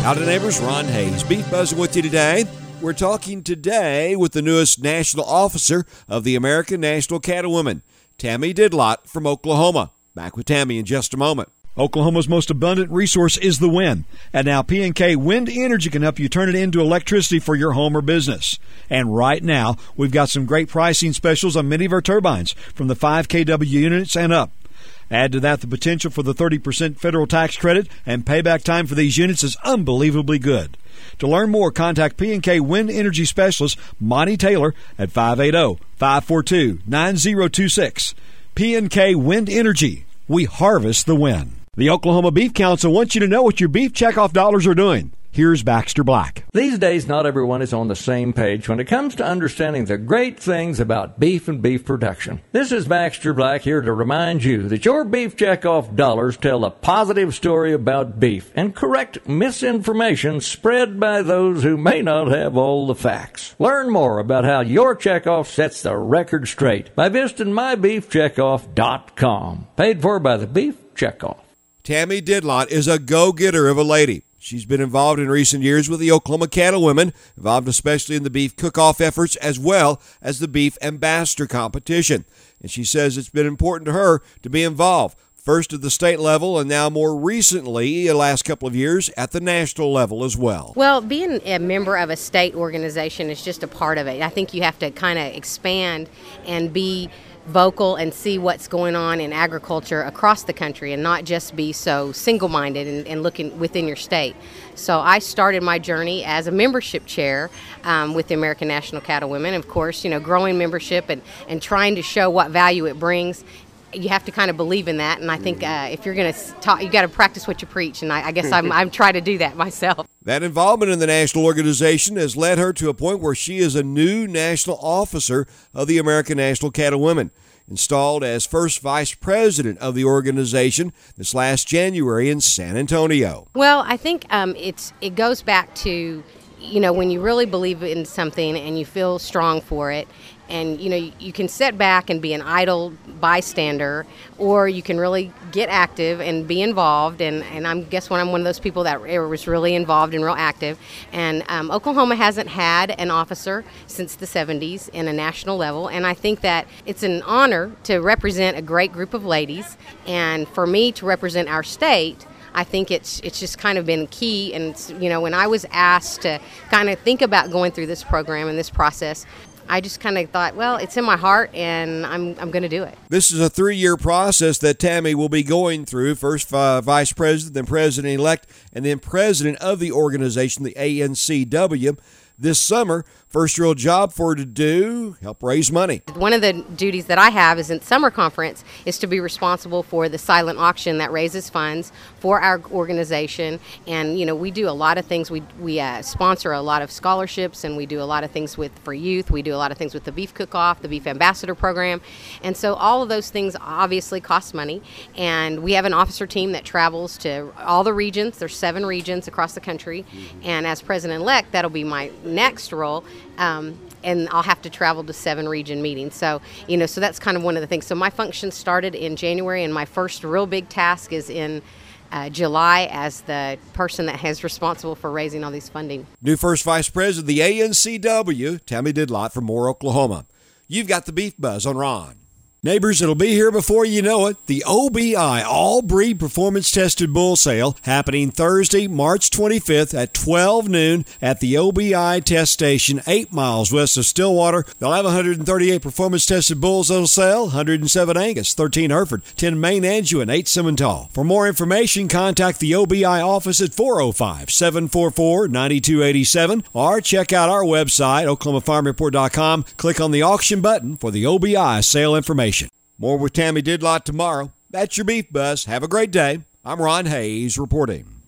Howdy neighbors, Ron Hayes, Beef Buzzing with you today. We're talking today with the newest national officer of the American National Cattlewomen, Tammy Didlott from Oklahoma. Back with Tammy in just a moment. Oklahoma's most abundant resource is the wind. And now P&K Wind Energy can help you turn it into electricity for your home or business. And right now, we've got some great pricing specials on many of our turbines, from the 5 kW units and up. Add to that the potential for the 30% federal tax credit, and payback time for these units is unbelievably good. To learn more, contact P&K Wind Energy Specialist Monty Taylor at 580-542-9026. P&K Wind Energy. We harvest the wind. The Oklahoma Beef Council wants you to know what your beef checkoff dollars are doing. Here's Baxter Black. These days, not everyone is on the same page when it comes to understanding the great things about beef and beef production. This is Baxter Black here to remind you that your beef checkoff dollars tell a positive story about beef and correct misinformation spread by those who may not have all the facts. Learn more about how your checkoff sets the record straight by visiting mybeefcheckoff.com. Paid for by the Beef Checkoff. Tammy Didlott is a go-getter of a lady. She's been involved in recent years with the Oklahoma Cattlewomen, involved especially in the beef cook-off efforts as well as the beef ambassador competition. And she says it's been important to her to be involved, first at the state level and now more recently, the last couple of years, at the national level as well. Well, being a member of a state organization is just a part of it. I think you have to kind of expand and be vocal and see what's going on in agriculture across the country and not just be so single-minded and looking within your state. So I started my journey as a membership chair with the American National Cattlewomen. Of course, growing membership and trying to show what value it brings. You have to kind of believe in that, and I think if you're going to talk, you got to practice what you preach, and I guess I'm trying to do that myself. That involvement in the national organization has led her to a point where she is a new national officer of the American National Cattlewomen, installed as first vice president of the organization this last January in San Antonio. Well, I think it goes back to, when you really believe in something and you feel strong for it, and you can sit back and be an idle bystander, or you can really get active and be involved. And I'm one of those people that was really involved and real active. And Oklahoma hasn't had an officer since the 70s in a national level, and I think that it's an honor to represent a great group of ladies, and for me to represent our state. I think it's just kind of been key. And when I was asked to kind of think about going through this program and this process, I just kind of thought, well, it's in my heart, and I'm going to do it. This is a 3-year process that Tammy will be going through. First vice president, then president-elect, and then president of the organization, the ANCW. This summer, first real job for her to do, help raise money. One of the duties that I have is in summer conference is to be responsible for the silent auction that raises funds for our organization. And, we do a lot of things. We sponsor a lot of scholarships, and we do a lot of things for youth. We do a lot of things with the Beef Cook-Off, the Beef Ambassador Program. And so all of those things obviously cost money. And we have an officer team that travels to all the regions. There's 7 regions across the country. And as president-elect, that'll be my next role, and I'll have to travel to 7 region meetings. So, so that's kind of one of the things. So my function started in January, and my first real big task is in July as the person that is responsible for raising all these funding. New first vice president of the ANCW, Tammy Didlott from Moore, Oklahoma. You've got the Beef Buzz on Ron. Neighbors, it'll be here before you know it. The OBI All-Breed Performance Tested Bull Sale happening Thursday, March 25th at 12 noon at the OBI Test Station 8 miles west of Stillwater. They'll have 138 performance tested bulls on sale, 107 Angus, 13 Hereford, 10 Maine Anjou, and 8 Simmental. For more information, contact the OBI office at 405-744-9287 or check out our website, OklahomaFarmReport.com. Click on the auction button for the OBI sale information. More with Tammy Didlott tomorrow. That's your Beef Buzz. Have a great day. I'm Ron Hayes reporting.